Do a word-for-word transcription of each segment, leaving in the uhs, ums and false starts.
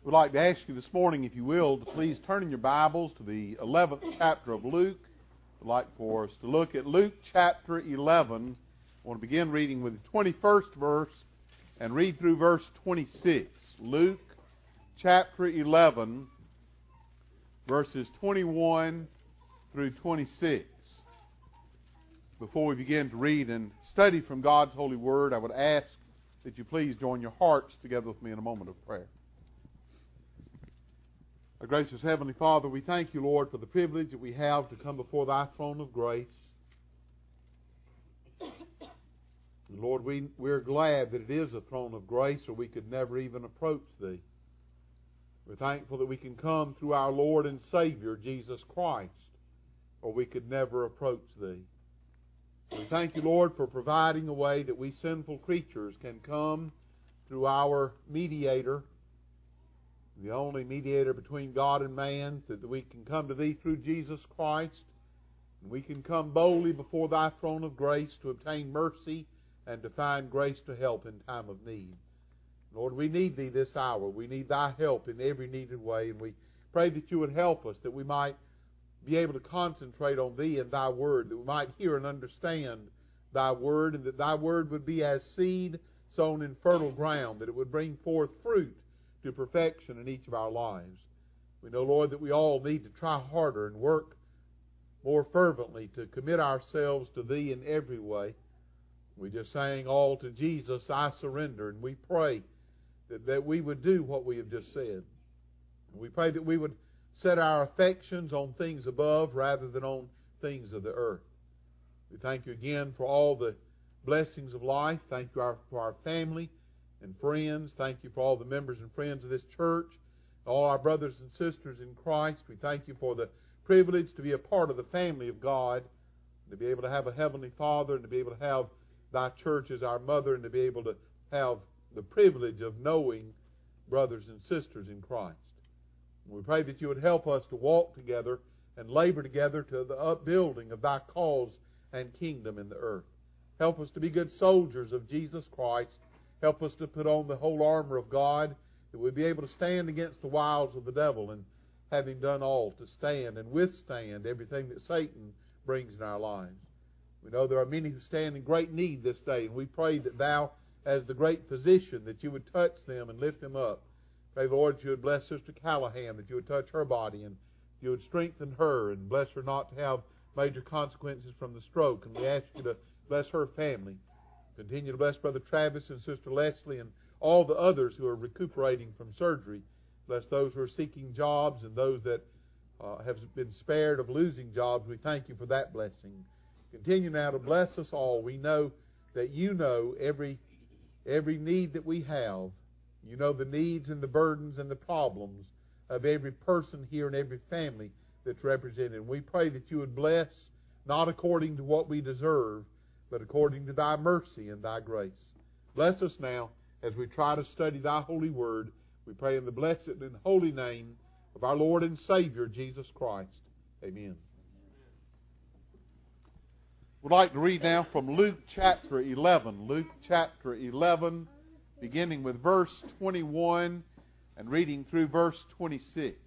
We'd like to ask you this morning, if you will, to please turn in your Bibles to the eleventh chapter of Luke. We'd like for us to look at Luke chapter eleven. I want to begin reading with the twenty-first verse and read through verse twenty-six. Luke chapter eleven, verses twenty-one through twenty-six. Before we begin to read and study from God's holy word, I would ask that you please join your hearts together with me in a moment of prayer. Our gracious Heavenly Father, we thank you, Lord, for the privilege that we have to come before thy throne of grace. And Lord, we, we're glad that it is a throne of grace, or we could never even approach thee. We're thankful that we can come through our Lord and Savior, Jesus Christ, or we could never approach thee. We thank you, Lord, for providing a way that we sinful creatures can come through our mediator, the only mediator between God and man, that we can come to thee through Jesus Christ, and we can come boldly before thy throne of grace to obtain mercy and to find grace to help in time of need. Lord, we need thee this hour. We need thy help in every needed way, and we pray that you would help us, that we might be able to concentrate on thee and thy word, that we might hear and understand thy word, and that thy word would be as seed sown in fertile ground, that it would bring forth fruit to perfection in each of our lives. We know, Lord, that we all need to try harder and work more fervently to commit ourselves to thee in every way. We just sang, all to Jesus I surrender, and we pray that, that we would do what we have just said. We pray that we would set our affections on things above rather than on things of the earth. We thank you again for all the blessings of life. Thank you for our family and friends. Thank you for all the members and friends of this church, all our brothers and sisters in Christ. We thank you for the privilege to be a part of the family of God, to be able to have a Heavenly Father, and to be able to have thy church as our mother, and to be able to have the privilege of knowing brothers and sisters in Christ. And we pray that you would help us to walk together and labor together to the upbuilding of thy cause and kingdom in the earth. Help us to be good soldiers of Jesus Christ. Help us to put on the whole armor of God, that we'll be able to stand against the wiles of the devil, and having done all, to stand and withstand everything that Satan brings in our lives. We know there are many who stand in great need this day, and we pray that thou, as the great physician, that you would touch them and lift them up. Pray, Lord, that you would bless Sister Callahan, that you would touch her body, and you would strengthen her, and bless her not to have major consequences from the stroke. And we ask you to bless her family. Continue to bless Brother Travis and Sister Leslie and all the others who are recuperating from surgery. Bless those who are seeking jobs and those that uh, have been spared of losing jobs. We thank you for that blessing. Continue now to bless us all. We know that you know every, every need that we have. You know the needs and the burdens and the problems of every person here and every family that's represented. And we pray that you would bless, not according to what we deserve, but according to thy mercy and thy grace. Bless us now as we try to study thy holy word. We pray in the blessed and holy name of our Lord and Savior, Jesus Christ. Amen. We'd like to read now from Luke chapter eleven. Luke chapter eleven, beginning with verse twenty-one and reading through verse twenty-six.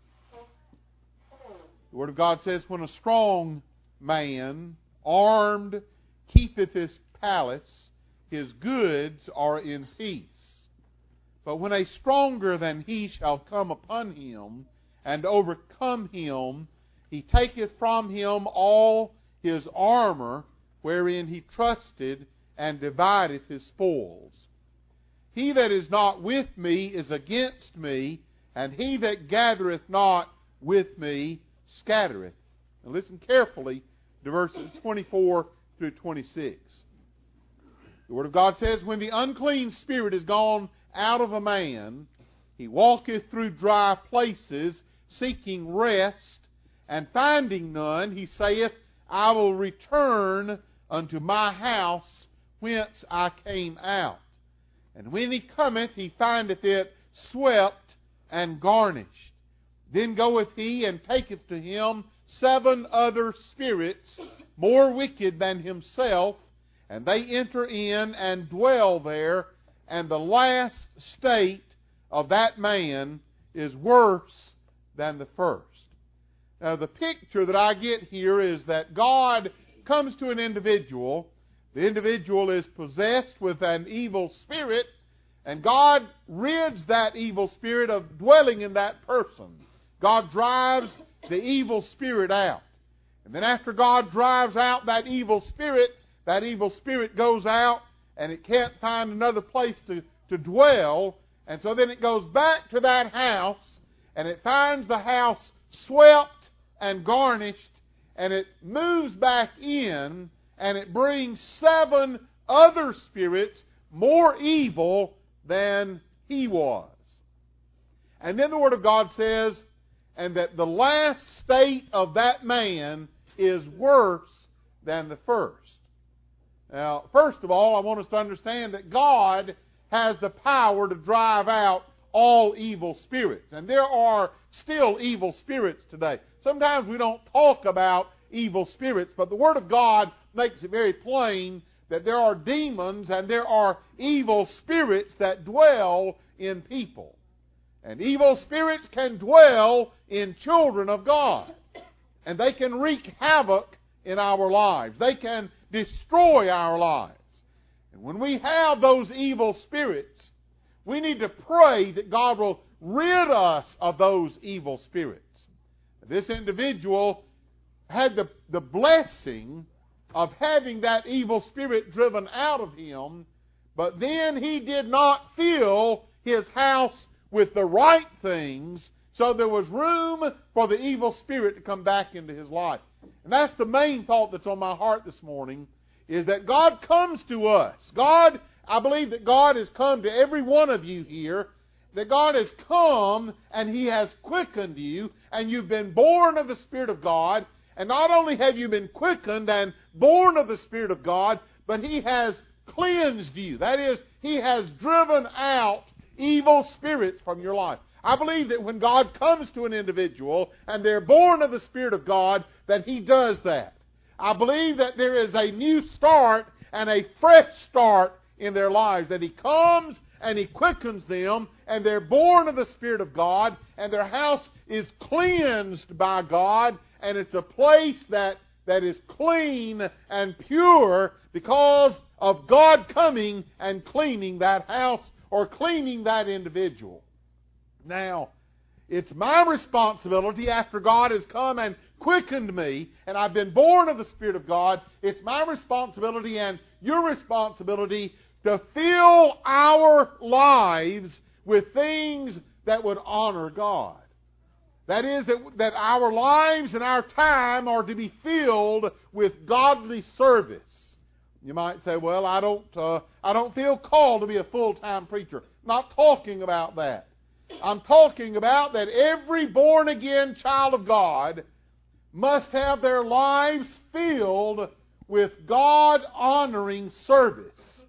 The Word of God says, when a strong man, armed, keepeth his palace, his goods are in peace. But when a stronger than he shall come upon him, and overcome him, he taketh from him all his armor, wherein he trusted, and divideth his spoils. He that is not with me is against me, and he that gathereth not with me scattereth. Now listen carefully to verses twenty-four through twenty-six. The Word of God says, when the unclean spirit is gone out of a man, he walketh through dry places, seeking rest, and finding none, he saith, I will return unto my house whence I came out. And when he cometh, he findeth it swept and garnished. Then goeth he and taketh to him seven other spirits more wicked than himself, and they enter in and dwell there, and the last state of that man is worse than the first. Now, the picture that I get here is that God comes to an individual. The individual is possessed with an evil spirit, and God rids that evil spirit of dwelling in that person. God drives the evil spirit out. And then after God drives out that evil spirit, that evil spirit goes out and it can't find another place to, to dwell. And so then it goes back to that house and it finds the house swept and garnished, and it moves back in and it brings seven other spirits more evil than he was. And then the Word of God says, and that the last state of that man is worse than the first. Now, first of all, I want us to understand that God has the power to drive out all evil spirits. And there are still evil spirits today. Sometimes we don't talk about evil spirits, but the Word of God makes it very plain that there are demons and there are evil spirits that dwell in people. And evil spirits can dwell in children of God. And they can wreak havoc in our lives. They can destroy our lives. And when we have those evil spirits, we need to pray that God will rid us of those evil spirits. This individual had the, the blessing of having that evil spirit driven out of him, but then he did not fill his house with the right things, so there was room for the evil spirit to come back into his life. And that's the main thought that's on my heart this morning, is that God comes to us. God, I believe that God has come to every one of you here, that God has come and He has quickened you, and you've been born of the Spirit of God. And not only have you been quickened and born of the Spirit of God, but He has cleansed you. That is, He has driven out evil spirits from your life. I believe that when God comes to an individual and they're born of the Spirit of God, that He does that. I believe that there is a new start and a fresh start in their lives, that He comes and He quickens them, and they're born of the Spirit of God, and their house is cleansed by God, and it's a place that, that is clean and pure because of God coming and cleaning that house or cleaning that individual. Now, it's my responsibility after God has come and quickened me, and I've been born of the Spirit of God, it's my responsibility and your responsibility to fill our lives with things that would honor God. That is, that, that our lives and our time are to be filled with godly service. You might say, well, I don't, uh, I don't feel called to be a full-time preacher. I'm not talking about that. I'm talking about that every born-again child of God must have their lives filled with God-honoring service.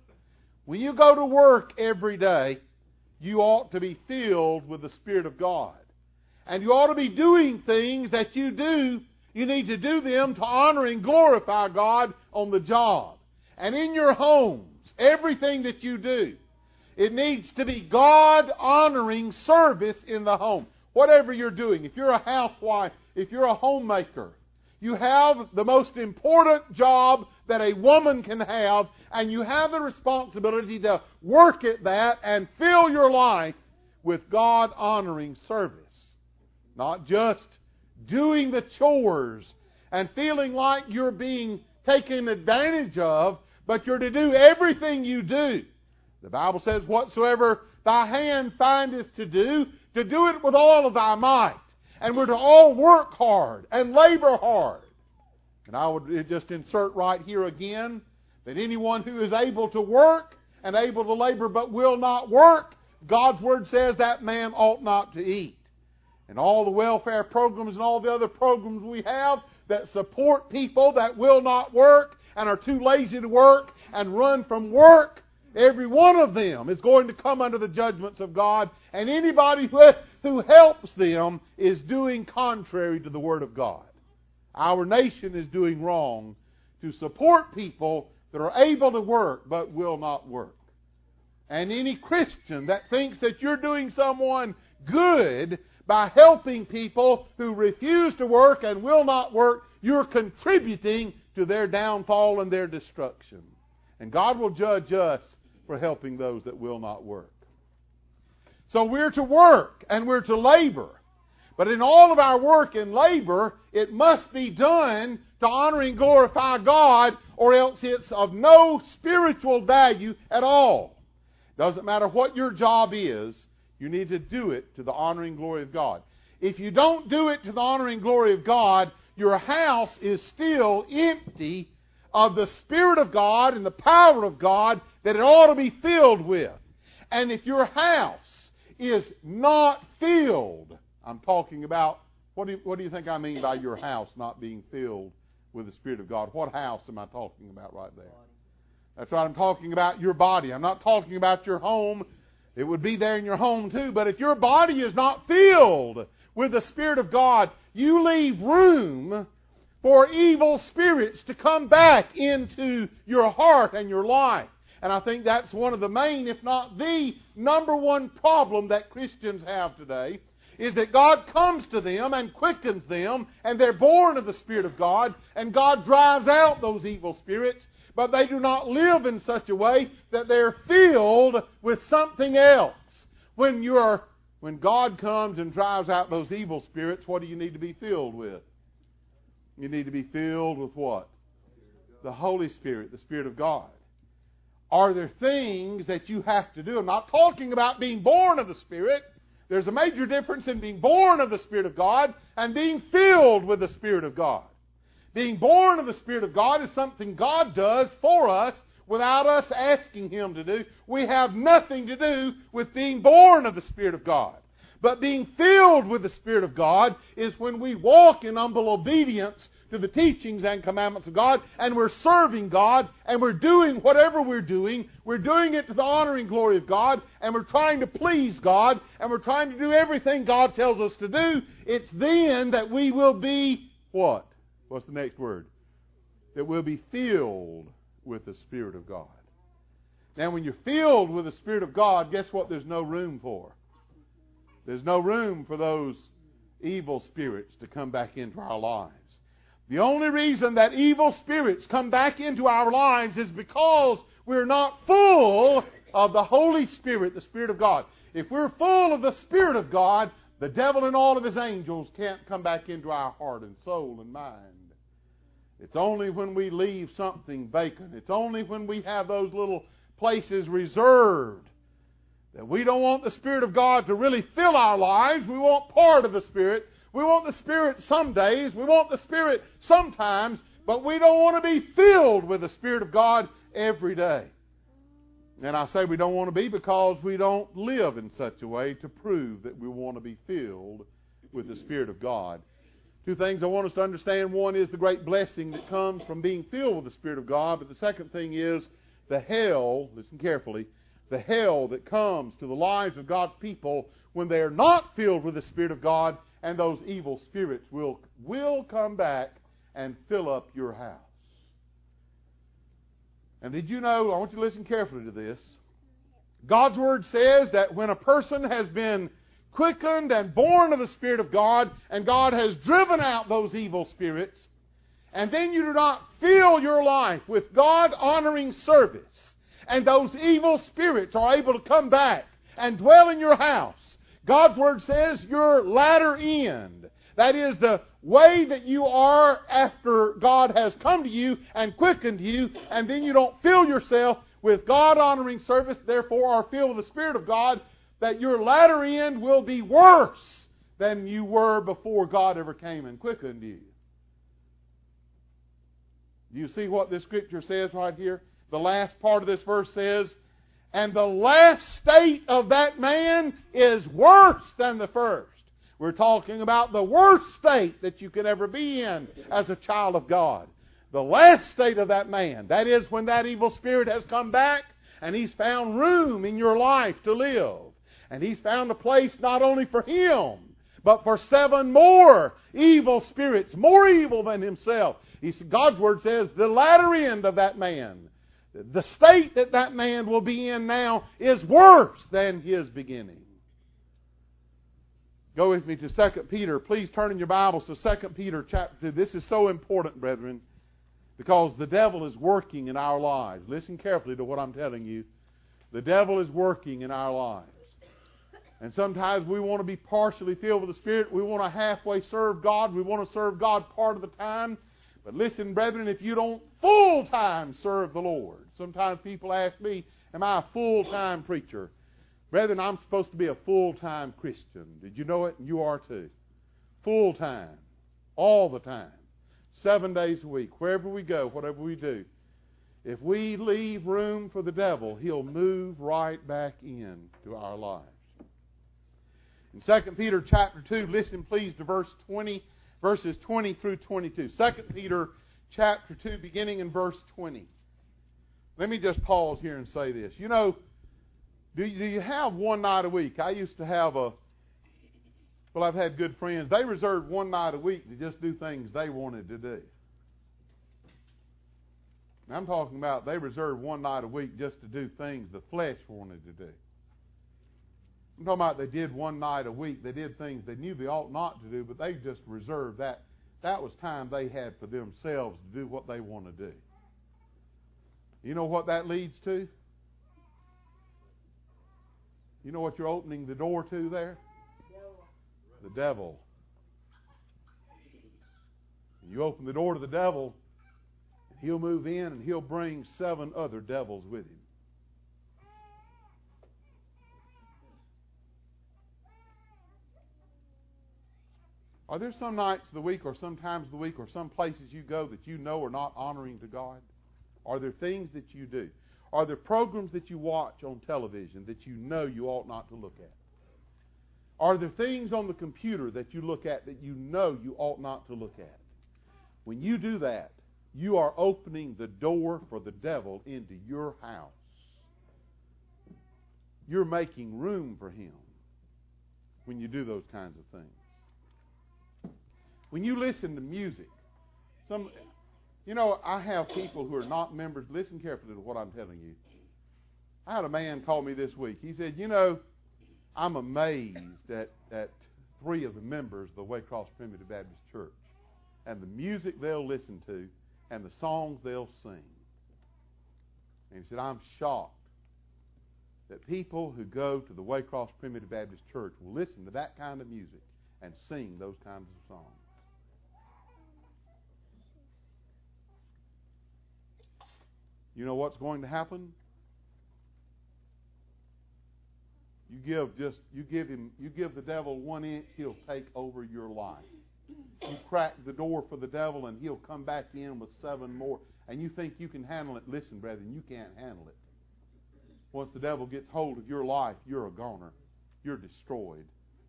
When you go to work every day, you ought to be filled with the Spirit of God. And you ought to be doing things that you do. You need to do them to honor and glorify God on the job. And in your homes, everything that you do, it needs to be God-honoring service in the home. Whatever you're doing, if you're a housewife, if you're a homemaker, you have the most important job that a woman can have, and you have the responsibility to work at that and fill your life with God-honoring service. Not just doing the chores and feeling like you're being taken advantage of, but you're to do everything you do. The Bible says, whatsoever thy hand findeth to do, to do it with all of thy might. And we're to all work hard and labor hard. And I would just insert right here again that anyone who is able to work and able to labor but will not work, God's Word says that man ought not to eat. And all the welfare programs and all the other programs we have that support people that will not work and are too lazy to work and run from work, every one of them is going to come under the judgments of God, and anybody who, who helps them is doing contrary to the Word of God. Our nation is doing wrong to support people that are able to work but will not work. And any Christian that thinks that you're doing someone good by helping people who refuse to work and will not work. You're contributing to their downfall and their destruction. And God will judge us for helping those that will not work. So we're to work and we're to labor. But in all of our work and labor, it must be done to honor and glorify God, or else it's of no spiritual value at all. Doesn't matter what your job is, you need to do it to the honor and glory of God. If you don't do it to the honor and glory of God, your house is still empty of the Spirit of God and the power of God that it ought to be filled with. And if your house is not filled, I'm talking about, what do you, what do you think I mean by your house not being filled with the Spirit of God? What house am I talking about right there? That's right, I'm talking about your body. I'm not talking about your home. It would be there in your home too. But if your body is not filled with the Spirit of God, you leave room for evil spirits to come back into your heart and your life. And I think that's one of the main, if not the number one problem that Christians have today, is that God comes to them and quickens them, and they're born of the Spirit of God, and God drives out those evil spirits, but they do not live in such a way that they're filled with something else. When you're, when God comes and drives out those evil spirits, what do you need to be filled with? You need to be filled with what? The Holy Spirit, the Spirit of God. Are there things that you have to do? I'm not talking about being born of the Spirit. There's a major difference in being born of the Spirit of God and being filled with the Spirit of God. Being born of the Spirit of God is something God does for us without us asking Him to do. We have nothing to do with being born of the Spirit of God. But being filled with the Spirit of God is when we walk in humble obedience to the teachings and commandments of God, and we're serving God, and we're doing whatever we're doing. We're doing it to the honor and glory of God, and we're trying to please God, and we're trying to do everything God tells us to do. It's then that we will be what? What's the next word? That we'll be filled with the Spirit of God. Now, when you're filled with the Spirit of God, guess what there's no room for? There's no room for those evil spirits to come back into our lives. The only reason that evil spirits come back into our lives is because we're not full of the Holy Spirit, the Spirit of God. If we're full of the Spirit of God, the devil and all of his angels can't come back into our heart and soul and mind. It's only when we leave something vacant. It's only when we have those little places reserved that we don't want the Spirit of God to really fill our lives. We want part of the Spirit. We want the Spirit some days. We want the Spirit sometimes. But we don't want to be filled with the Spirit of God every day. And I say we don't want to be because we don't live in such a way to prove that we want to be filled with the Spirit of God. Two things I want us to understand. One is the great blessing that comes from being filled with the Spirit of God. But the second thing is the hell, listen carefully, the hell that comes to the lives of God's people when they are not filled with the Spirit of God, and those evil spirits will, will come back and fill up your house. And did you know, I want you to listen carefully to this, God's Word says that when a person has been quickened and born of the Spirit of God, and God has driven out those evil spirits, and then you do not fill your life with God-honoring service, and those evil spirits are able to come back and dwell in your house, God's Word says your latter end, that is the way that you are after God has come to you and quickened you, and then you don't fill yourself with God-honoring service, therefore are filled with the Spirit of God, that your latter end will be worse than you were before God ever came and quickened you. Do you see what this Scripture says right here? The last part of this verse says, and the last state of that man is worse than the first. We're talking about the worst state that you can ever be in as a child of God. The last state of that man, that is when that evil spirit has come back and he's found room in your life to live. And he's found a place not only for him, but for seven more evil spirits, more evil than himself. He, God's Word says the latter end of that man, the state that that man will be in now, is worse than his beginning. Go with me to Second Peter. Please turn in your Bibles to Second Peter chapter two. This is so important, brethren, because the devil is working in our lives. Listen carefully to what I'm telling you. The devil is working in our lives. And sometimes we want to be partially filled with the Spirit. We want to halfway serve God. We want to serve God part of the time. But listen, brethren, if you don't full-time serve the Lord. Sometimes people ask me, am I a full-time preacher? Brethren, I'm supposed to be a full-time Christian. Did you know it? And you are too. Full-time. All the time. Seven days a week. Wherever we go, whatever we do. If we leave room for the devil, he'll move right back into our lives. In Second Peter chapter two, listen please to verse twenty, verses twenty through twenty-two. Second Peter chapter two, beginning in verse twenty. Let me just pause here and say this. You know, do you, do you have one night a week? I used to have a, well, I've had good friends. They reserved one night a week to just do things they wanted to do. And I'm talking about they reserved one night a week just to do things the flesh wanted to do. I'm talking about they did one night a week. They did things they knew they ought not to do, but they just reserved that. That was time they had for themselves to do what they want to do. You know what that leads to? You know what you're opening the door to there? The devil. You open the door to the devil, he'll move in and he'll bring seven other devils with him. Are there some nights of the week or some times of the week or some places you go that you know are not honoring to God? Are there things that you do? Are there programs that you watch on television that you know you ought not to look at? Are there things on the computer that you look at that you know you ought not to look at? When you do that, you are opening the door for the devil into your house. You're making room for him when you do those kinds of things. When you listen to music, some, you know, I have people who are not members. Listen carefully to what I'm telling you. I had a man call me this week. He said, you know, I'm amazed at, at three of the members of the Waycross Primitive Baptist Church and the music they'll listen to and the songs they'll sing. And he said, I'm shocked that people who go to the Waycross Primitive Baptist Church will listen to that kind of music and sing those kinds of songs. You know what's going to happen? You give just you give him you give the devil one inch, he'll take over your life. You crack the door for the devil and he'll come back in with seven more. And you think you can handle it. Listen, brethren, you can't handle it. Once the devil gets hold of your life, you're a goner. You're destroyed.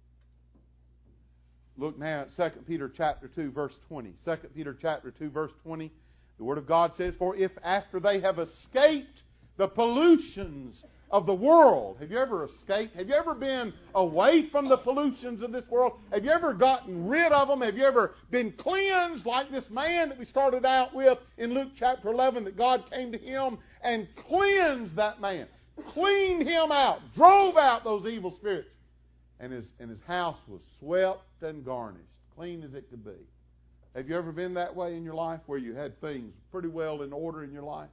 Look now at Second Peter chapter two, verse twenty. Second Peter chapter two, verse twenty. The Word of God says, for if after they have escaped the pollutions of the world. Have you ever escaped? Have you ever been away from the pollutions of this world? Have you ever gotten rid of them? Have you ever been cleansed like this man that we started out with in Luke chapter eleven, that God came to him and cleansed that man, cleaned him out, drove out those evil spirits, and his, and his house was swept and garnished, clean as it could be. Have you ever been that way in your life where you had things pretty well in order in your life?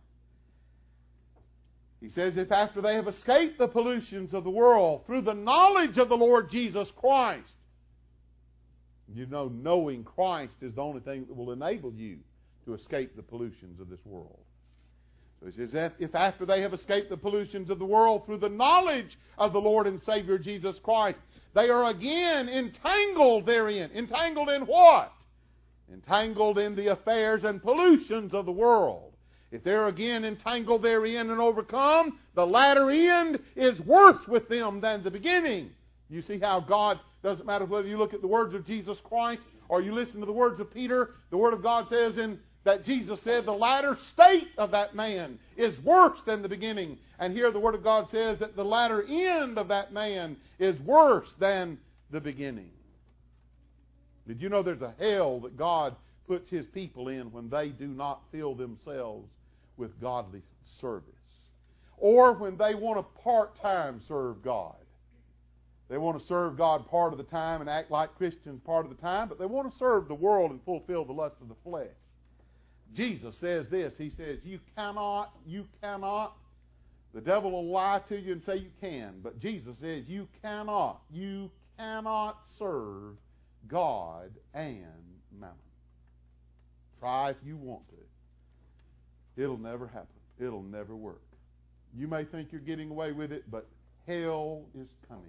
He says, if after they have escaped the pollutions of the world through the knowledge of the Lord Jesus Christ. You know, knowing Christ is the only thing that will enable you to escape the pollutions of this world. So he says, if after they have escaped the pollutions of the world through the knowledge of the Lord and Savior Jesus Christ, they are again entangled therein. Entangled in what? Entangled in the affairs and pollutions of the world. If they're again entangled therein and overcome, the latter end is worse with them than the beginning. You see how God, doesn't matter whether you look at the words of Jesus Christ or you listen to the words of Peter, the Word of God says in that Jesus said the latter state of that man is worse than the beginning. And here the Word of God says that the latter end of that man is worse than the beginning. Did you know there's a hell that God puts His people in when they do not fill themselves with godly service? Or when they want to part-time serve God. They want to serve God part of the time and act like Christians part of the time, but they want to serve the world and fulfill the lust of the flesh. Jesus says this. He says, you cannot, you cannot. The devil will lie to you and say you can, but Jesus says you cannot, you cannot serve God and mammon. Try if you want to. It'll never happen. It'll never work. You may think you're getting away with it, but hell is coming.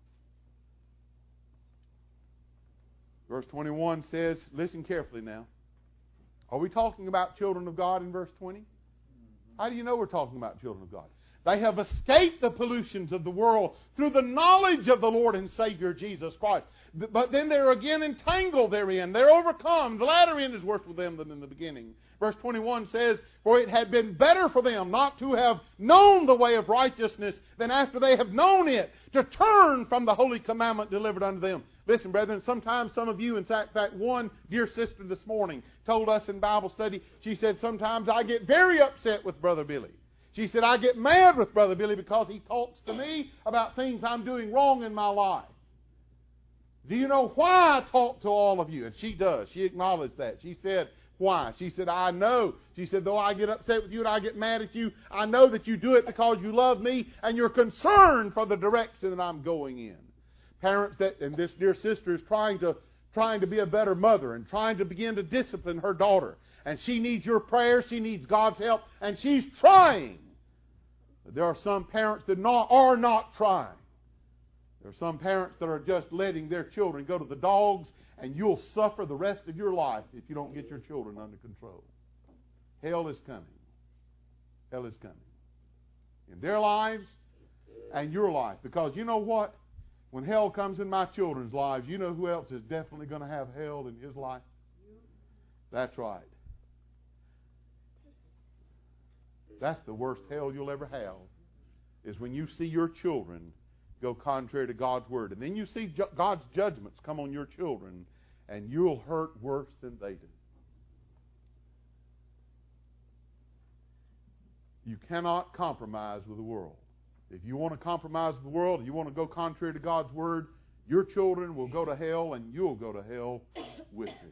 Verse twenty-one says, listen carefully now. Are we talking about children of God in verse twenty? How do you know we're talking about children of God? They have escaped the pollutions of the world through the knowledge of the Lord and Savior Jesus Christ. But then they're again entangled therein. They're overcome. The latter end is worse for them than in the beginning. Verse twenty-one says, for it had been better for them not to have known the way of righteousness than after they have known it, to turn from the holy commandment delivered unto them. Listen, brethren, sometimes some of you, in fact, one dear sister this morning told us in Bible study, she said, sometimes I get very upset with Brother Billy. She said, I get mad with Brother Billy because he talks to me about things I'm doing wrong in my life. Do you know why I talk to all of you? And she does. She acknowledged that. She said, why? She said, I know. She said, though I get upset with you and I get mad at you, I know that you do it because you love me and you're concerned for the direction that I'm going in. Parents that, and this dear sister is trying to, trying to be a better mother and trying to begin to discipline her daughter. And she needs your prayers, she needs God's help, and she's trying. But there are some parents that not, are not trying. There are some parents that are just letting their children go to the dogs, and you'll suffer the rest of your life if you don't get your children under control. Hell is coming. Hell is coming. In their lives and your life. Because you know what? When hell comes in my children's lives, you know who else is definitely going to have hell in his life? That's right. That's the worst hell you'll ever have, is when you see your children go contrary to God's Word. And then you see ju- God's judgments come on your children, and you'll hurt worse than they do. You cannot compromise with the world. If you want to compromise with the world, you want to go contrary to God's Word, your children will go to hell, and you'll go to hell with them.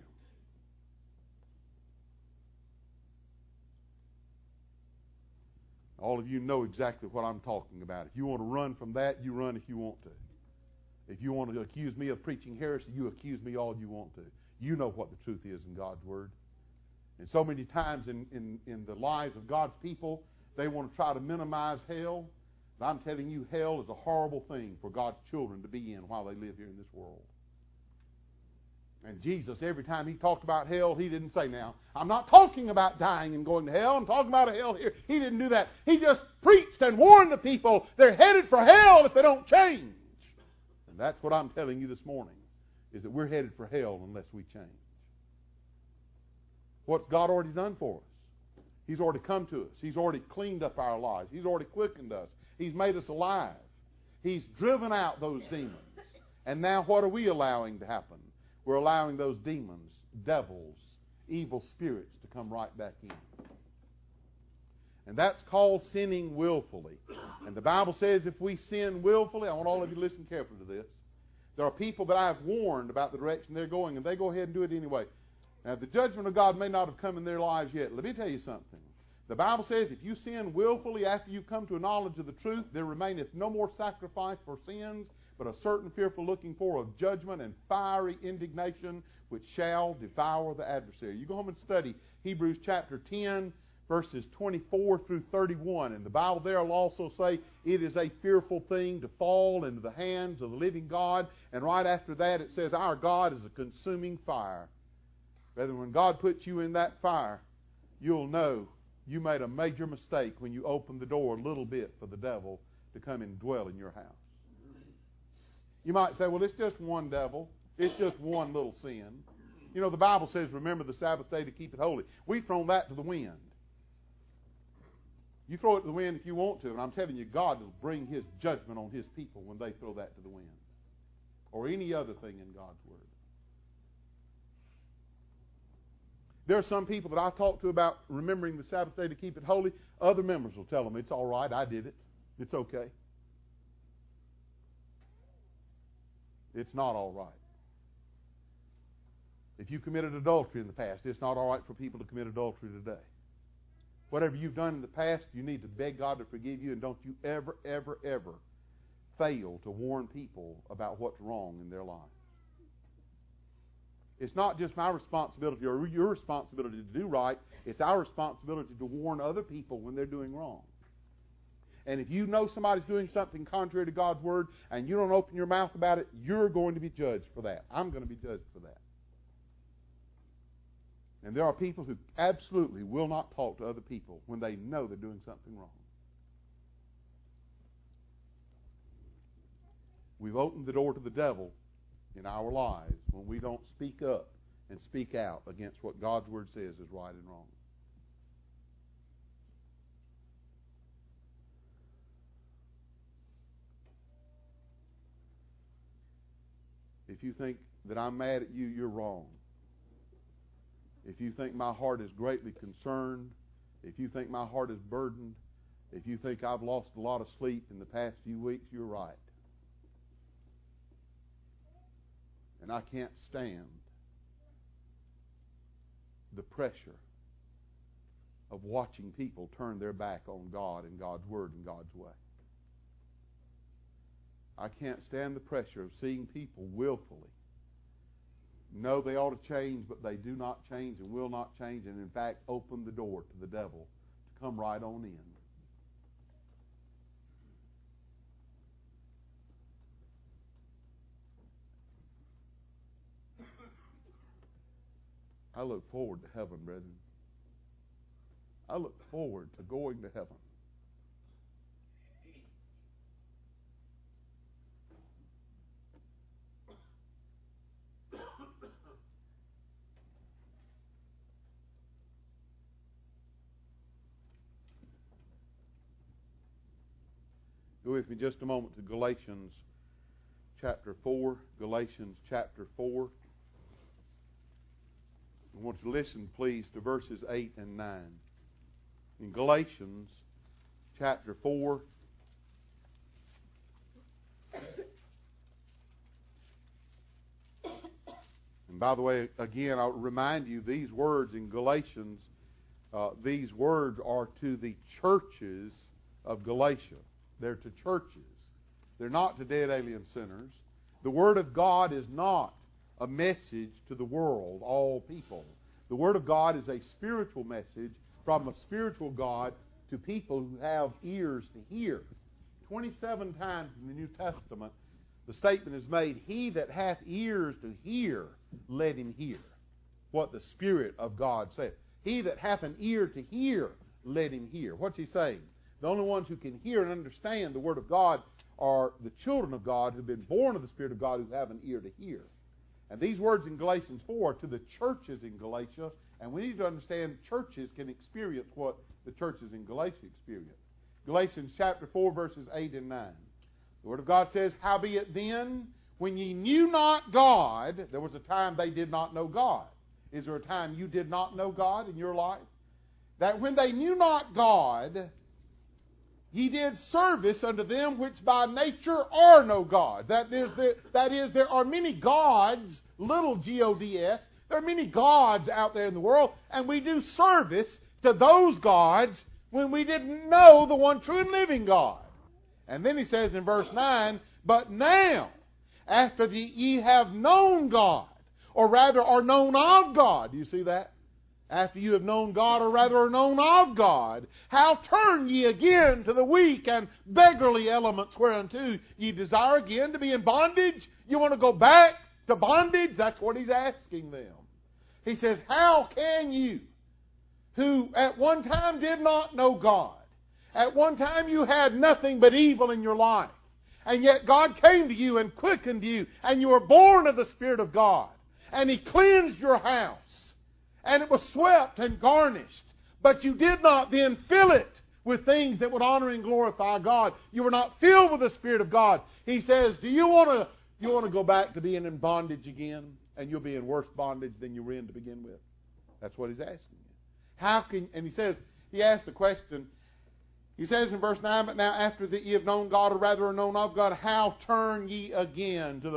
All of you know exactly what I'm talking about. If you want to run from that, you run if you want to. If you want to accuse me of preaching heresy, you accuse me all you want to. You know what the truth is in God's Word. And so many times in, in, in the lives of God's people, they want to try to minimize hell. But I'm telling you, hell is a horrible thing for God's children to be in while they live here in this world. And Jesus, every time he talked about hell, he didn't say, now, I'm not talking about dying and going to hell. I'm talking about a hell here. He didn't do that. He just preached and warned the people they're headed for hell if they don't change. And that's what I'm telling you this morning, is that we're headed for hell unless we change. What's God already done for us? He's already come to us. He's already cleaned up our lives. He's already quickened us. He's made us alive. He's driven out those demons. And now what are we allowing to happen? We're allowing those demons, devils, evil spirits to come right back in. And that's called sinning willfully. And the Bible says if we sin willfully, I want all of you to listen carefully to this. There are people that I've warned about the direction they're going, and they go ahead and do it anyway. Now, the judgment of God may not have come in their lives yet. Let me tell you something. The Bible says if you sin willfully after you come to a knowledge of the truth, there remaineth no more sacrifice for sins, but a certain fearful looking for of judgment and fiery indignation which shall devour the adversary. You go home and study Hebrews chapter ten, verses twenty-four through thirty-one. And the Bible there will also say it is a fearful thing to fall into the hands of the living God. And right after that it says our God is a consuming fire. Brethren, when God puts you in that fire, you'll know you made a major mistake when you opened the door a little bit for the devil to come and dwell in your house. You might say, well, it's just one devil. It's just one little sin. You know, the Bible says, remember the Sabbath day to keep it holy. We've thrown that to the wind. You throw it to the wind if you want to, and I'm telling you, God will bring His judgment on His people when they throw that to the wind. Or any other thing in God's Word. There are some people that I talk to about remembering the Sabbath day to keep it holy. Other members will tell them, it's all right, I did it. It's okay. It's not all right. If you committed adultery in the past, it's not all right for people to commit adultery today. Whatever you've done in the past, you need to beg God to forgive you, and don't you ever, ever, ever fail to warn people about what's wrong in their lives. It's not just my responsibility or your responsibility to do right. It's our responsibility to warn other people when they're doing wrong. And if you know somebody's doing something contrary to God's Word and you don't open your mouth about it, you're going to be judged for that. I'm going to be judged for that. And there are people who absolutely will not talk to other people when they know they're doing something wrong. We've opened the door to the devil in our lives when we don't speak up and speak out against what God's Word says is right and wrong. If you think that I'm mad at you, you're wrong. If you think my heart is greatly concerned, if you think my heart is burdened, if you think I've lost a lot of sleep in the past few weeks, you're right. And I can't stand the pressure of watching people turn their back on God and God's Word and God's way. I can't stand the pressure of seeing people willfully know they ought to change, but they do not change and will not change, and in fact open the door to the devil to come right on in. I look forward to heaven, brethren. I look forward to going to heaven. Go with me just a moment to Galatians chapter four. Galatians chapter four. I want you to listen, please, to verses eight and nine. In Galatians chapter four, and by the way, again, I'll remind you, these words in Galatians, uh, these words are to the churches of Galatia. They're to churches. They're not to dead alien sinners. The Word of God is not a message to the world, all people. The Word of God is a spiritual message from a spiritual God to people who have ears to hear. twenty-seven times in the New Testament, the statement is made, "He that hath ears to hear, let him hear what the Spirit of God saith." He that hath an ear to hear, let him hear. What's he saying? The only ones who can hear and understand the Word of God are the children of God who've been born of the Spirit of God, who have an ear to hear. And these words in Galatians four are to the churches in Galatia, and we need to understand churches can experience what the churches in Galatia experience. Galatians chapter four, verses eight and nine. The Word of God says, "Howbeit then, when ye knew not God," there was a time they did not know God. Is there a time you did not know God in your life? "That when they knew not God, ye did service unto them which by nature are no God." That is, that is, there are many gods, little G O D S. There are many gods out there in the world, and we do service to those gods when we didn't know the one true and living God. And then he says in verse nine, "But now, after that ye have known God," or rather are known of God. Do you see that? After you have known God, or rather are known of God, "how turn ye again to the weak and beggarly elements whereunto ye desire again to be in bondage?" You want to go back to bondage? That's what he's asking them. He says, "How can you, who at one time did not know God, at one time you had nothing but evil in your life, and yet God came to you and quickened you, and you were born of the Spirit of God, and He cleansed your house, and it was swept and garnished, but you did not then fill it with things that would honor and glorify God. You were not filled with the Spirit of God." He says, do you want to you want to go back to being in bondage again? And you'll be in worse bondage than you were in to begin with. That's what he's asking you. How can, and he says, he asked the question, he says in verse nine, "But now after that ye have known God, or rather are known of God, how turn ye again to the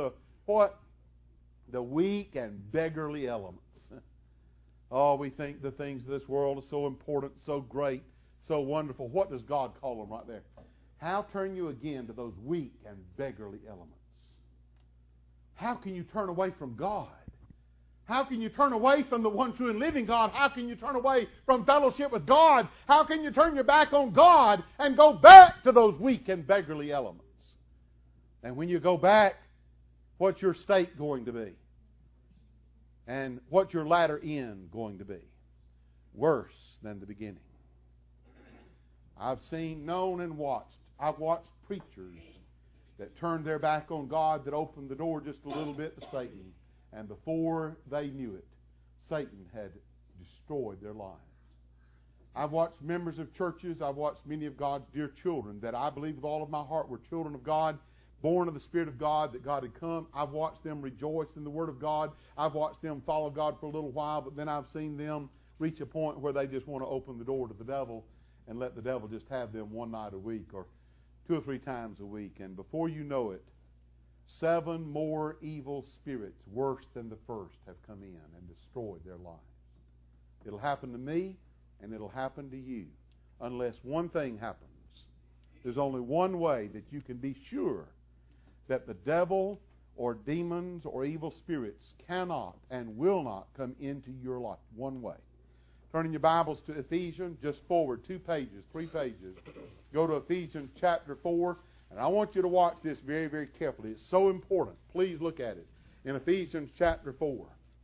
What? The weak and beggarly elements. Oh, we think the things of this world are so important, so great, so wonderful. What does God call them right there? How turn you again to those weak and beggarly elements? How can you turn away from God? How can you turn away from the one true and living God? How can you turn away from fellowship with God? How can you turn your back on God and go back to those weak and beggarly elements? And when you go back, what's your state going to be? And what's your latter end going to be? Worse than the beginning. I've seen, known, and watched. I've watched preachers that turned their back on God, that opened the door just a little bit to Satan. And before they knew it, Satan had destroyed their lives. I've watched members of churches, I've watched many of God's dear children that I believe with all of my heart were children of God, born of the Spirit of God, that God had come. I've watched them rejoice in the Word of God. I've watched them follow God for a little while, but then I've seen them reach a point where they just want to open the door to the devil and let the devil just have them one night a week or two or three times a week. And before you know it, seven more evil spirits worse than the first have come in and destroyed their lives. It'll happen to me and it'll happen to you unless one thing happens. There's only one way that you can be sure that the devil or demons or evil spirits cannot and will not come into your life. One way. Turning your Bibles to Ephesians, just forward two pages, three pages. Go to Ephesians chapter four. And I want you to watch this very, very carefully. It's so important. Please look at it. In Ephesians chapter four.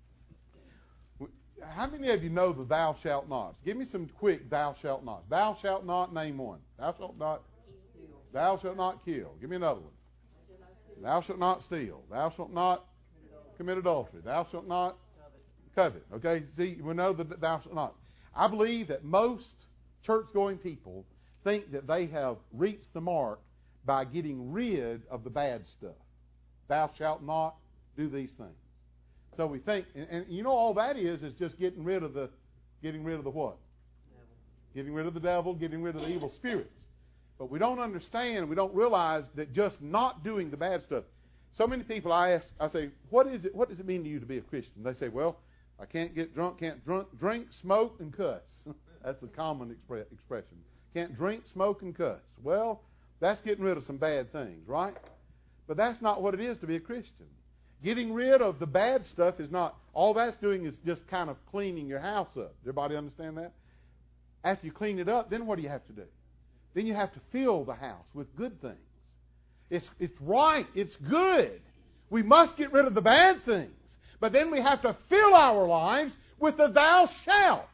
How many of you know the thou shalt nots? Give me some quick thou shalt nots. Thou shalt not, name one. Thou shalt not. Thou shalt not kill. Give me another one. Thou shalt not steal. Thou shalt not commit adultery. Thou shalt not covet. Okay, see, we know that thou shalt not. I believe that most church-going people think that they have reached the mark by getting rid of the bad stuff. Thou shalt not do these things. So we think, and, and you know all that is, is just getting rid of the, getting rid of the what? Devil. Getting rid of the devil, getting rid of the evil spirits. But we don't understand, we don't realize that just not doing the bad stuff. So many people I ask, I say, what is it? What does it mean to you to be a Christian? They say, well, I can't get drunk, can't drunk, drink, smoke, and cuss. That's the common expre- expression. Can't drink, smoke, and cuss. Well, that's getting rid of some bad things, right? But that's not what it is to be a Christian. Getting rid of the bad stuff is not, all that's doing is just kind of cleaning your house up. Does everybody understand that? After you clean it up, then what do you have to do? Then you have to fill the house with good things. It's, it's right. It's good. We must get rid of the bad things. But then we have to fill our lives with the thou shalt.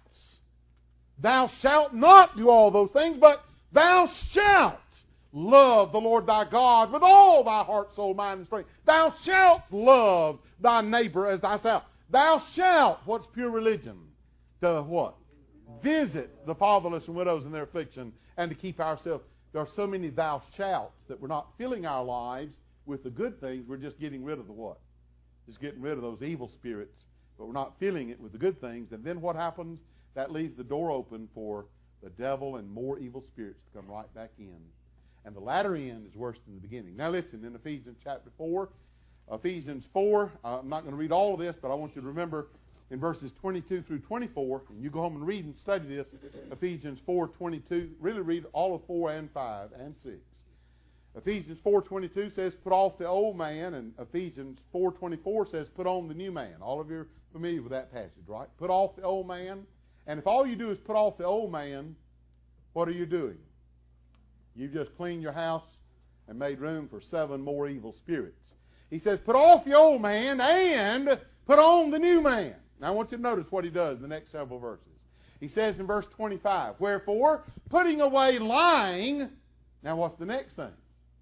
Thou shalt not do all those things, but thou shalt love the Lord thy God with all thy heart, soul, mind, and strength. Thou shalt love thy neighbor as thyself. Thou shalt, what's pure religion? To what? Visit the fatherless and widows in their affliction, and to keep ourselves. There are so many thou shalts that we're not filling our lives with the good things. We're just getting rid of the what? Just getting rid of those evil spirits, but we're not filling it with the good things. And then what happens? That leaves the door open for the devil and more evil spirits to come right back in. And the latter end is worse than the beginning. Now listen, in Ephesians chapter four, Ephesians four, uh, I'm not going to read all of this, but I want you to remember in verses twenty-two through twenty-four, and you go home and read and study this, Ephesians four twenty-two, really read all of four and five and six. Ephesians four twenty-two says, put off the old man, and Ephesians four twenty-four says, put on the new man. All of you are familiar with that passage, right? Put off the old man. And if all you do is put off the old man, what are you doing? You've just cleaned your house and made room for seven more evil spirits. He says, put off the old man and put on the new man. Now I want you to notice what he does in the next several verses. He says in verse twenty-five, wherefore, putting away lying, now what's the next thing?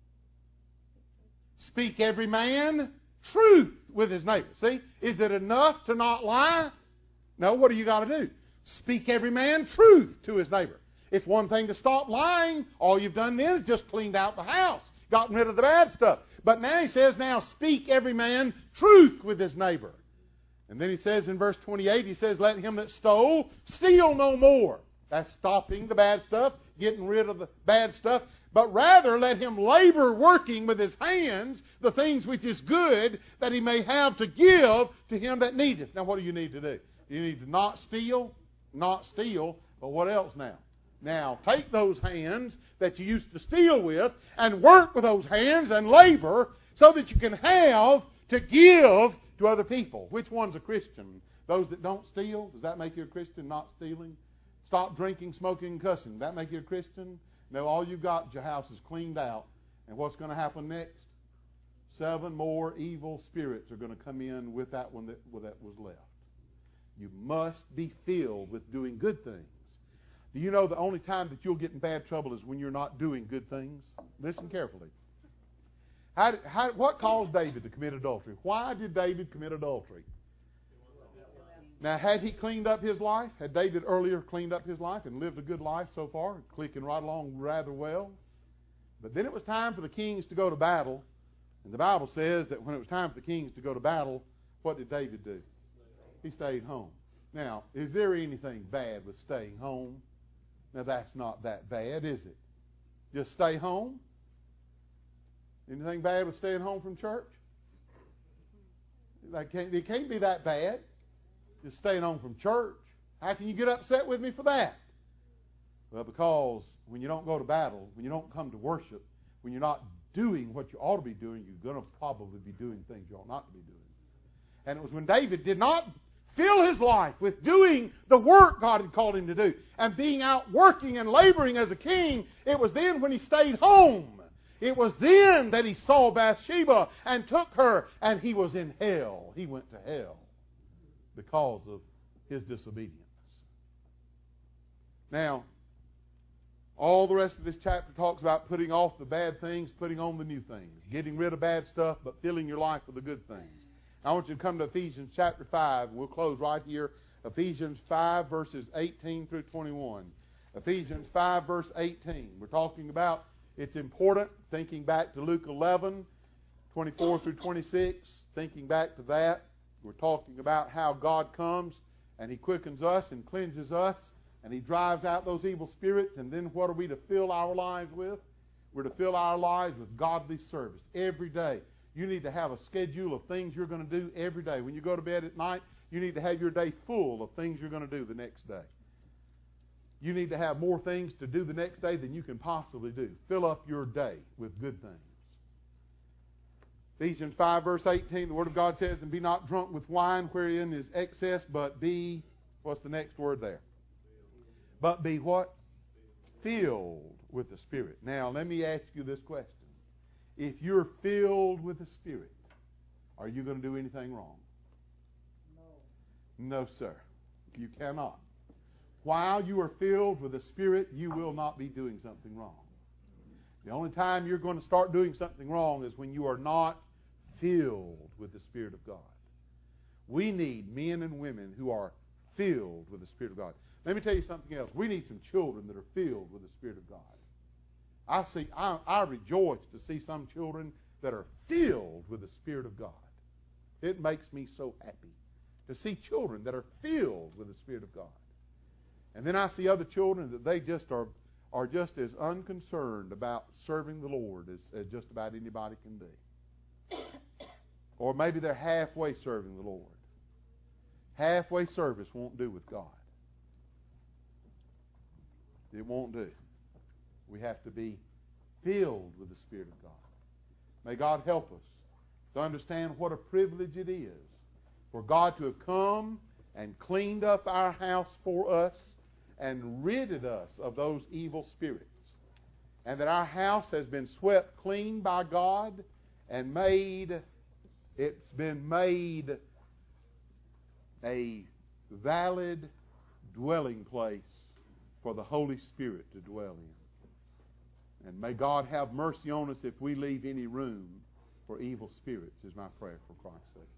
Speak every man truth with his neighbor. See, is it enough to not lie? No, what do you got to do? Speak every man truth to his neighbor. It's one thing to stop lying. All you've done then is just cleaned out the house, gotten rid of the bad stuff. But now he says, now speak every man truth with his neighbor. And then he says in verse twenty-eight, he says, let him that stole steal no more. That's stopping the bad stuff, getting rid of the bad stuff. But rather let him labor working with his hands the things which is good, that he may have to give to him that needeth. Now what do you need to do? You need to not steal, not steal, but what else now? Now take those hands that you used to steal with and work with those hands and labor so that you can have to give to other people. Which one's a Christian? Those that don't steal? Does that make you a Christian, not stealing? Stop drinking, smoking, and cussing. Does that make you a Christian? No, all you've got is your house is cleaned out. And what's going to happen next? Seven more evil spirits are going to come in with that one that, well, that was left. You must be filled with doing good things. Do you know the only time that you'll get in bad trouble is when you're not doing good things? Listen carefully. How, did, how, what caused David to commit adultery? Why did David commit adultery? Now, had he cleaned up his life? Had David earlier cleaned up his life and lived a good life so far, clicking right along rather well? But then it was time for the kings to go to battle. And the Bible says that when it was time for the kings to go to battle, what did David do? He stayed home. Now, is there anything bad with staying home? Now, that's not that bad, is it? Just stay home? Anything bad with staying home from church? That can't, it can't be that bad. Just staying home from church. How can you get upset with me for that? Well, because when you don't go to battle, when you don't come to worship, when you're not doing what you ought to be doing, you're going to probably be doing things you ought not to be doing. And it was when David did not fill his life with doing the work God had called him to do and being out working and laboring as a king, it was then when he stayed home. It was then that he saw Bathsheba and took her, and he was in hell. He went to hell because of his disobedience. Now, all the rest of this chapter talks about putting off the bad things, putting on the new things, getting rid of bad stuff, but filling your life with the good things. I want you to come to Ephesians chapter five. We'll close right here. Ephesians five, verses eighteen through twenty-one. Ephesians five, verse eighteen. We're talking about, it's important, thinking back to Luke eleven, twenty-four through twenty-six, thinking back to that. We're talking about how God comes and He quickens us and cleanses us and He drives out those evil spirits. And then what are we to fill our lives with? We're to fill our lives with godly service every day. You need to have a schedule of things you're going to do every day. When you go to bed at night, you need to have your day full of things you're going to do the next day. You need to have more things to do the next day than you can possibly do. Fill up your day with good things. Ephesians five, verse eighteen, the Word of God says, "And be not drunk with wine wherein is excess, but be," what's the next word there? But be what? Filled with the Spirit. Now, let me ask you this question. If you're filled with the Spirit, are you going to do anything wrong? No. No, sir. You cannot. While you are filled with the Spirit, you will not be doing something wrong. The only time you're going to start doing something wrong is when you are not filled with the Spirit of God. We need men and women who are filled with the Spirit of God. Let me tell you something else. We need some children that are filled with the Spirit of God. I see. I, I rejoice to see some children that are filled with the Spirit of God. It makes me so happy to see children that are filled with the Spirit of God. And then I see other children that they just are are just as unconcerned about serving the Lord as, as just about anybody can be. Or maybe they're halfway serving the Lord. Halfway service won't do with God. It won't do. We have to be filled with the Spirit of God. May God help us to understand what a privilege it is for God to have come and cleaned up our house for us and ridded us of those evil spirits. And that our house has been swept clean by God and made, it's been made a valid dwelling place for the Holy Spirit to dwell in. And may God have mercy on us if we leave any room for evil spirits, is my prayer for Christ's sake.